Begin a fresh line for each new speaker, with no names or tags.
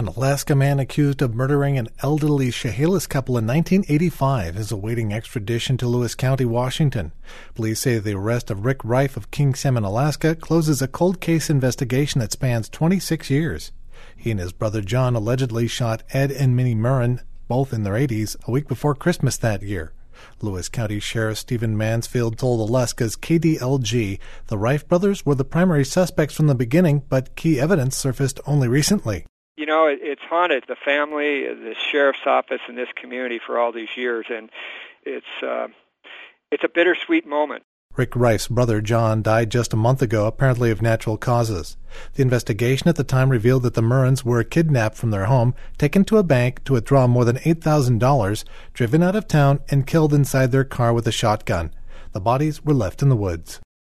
An Alaska man accused of murdering an elderly Chehalis couple in 1985 is awaiting extradition to Lewis County, Washington. Police say the arrest of Rick Reif of King Salmon, Alaska, closes a cold case investigation that spans 26 years. He and his brother John allegedly shot Ed and Minnie Murren, both in their 80s, a week before Christmas that year. Lewis County Sheriff Stephen Mansfield told Alaska's KDLG the Reif brothers were the primary suspects from the beginning, but key evidence surfaced only recently.
You know, it's haunted the family, the sheriff's office, and this community for all these years, and it's a bittersweet moment.
Rick Reif's brother John died just a month ago, apparently of natural causes. The investigation at the time revealed that the Murrens were kidnapped from their home, taken to a bank to withdraw more than $8,000, driven out of town, and killed inside their car with a shotgun. The bodies were left in the woods.